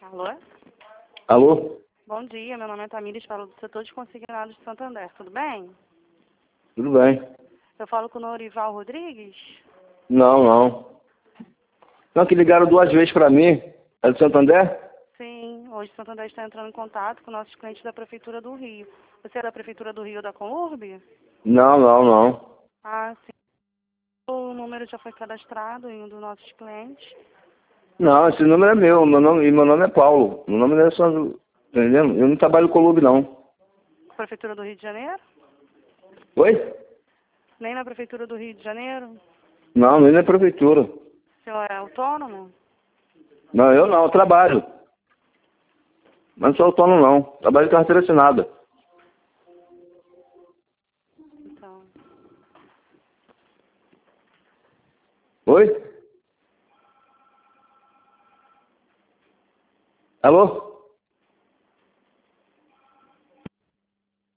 Alô? Alô? Bom dia, meu nome é Tamires, falo do setor de consignados de Santander, tudo bem? Tudo bem. Eu falo com o Norival Rodrigues? Não. Não, que ligaram 2 vezes para mim. É do Santander? Sim, hoje o Santander está entrando em contato com nossos clientes da Prefeitura do Rio. Você é da Prefeitura do Rio ou da Conurb? Não. Ah, sim. O número já foi cadastrado em um dos nossos clientes. Não, esse número é meu. Meu nome é Paulo. Meu nome não é só... Entendendo? Eu não trabalho com o Clube, não. Prefeitura do Rio de Janeiro? Oi? Nem na Prefeitura do Rio de Janeiro? Não, não é prefeitura. O senhor é autônomo? Não, eu trabalho. Mas não sou autônomo, não. Trabalho de carteira assinada. Então, Oi? Alô?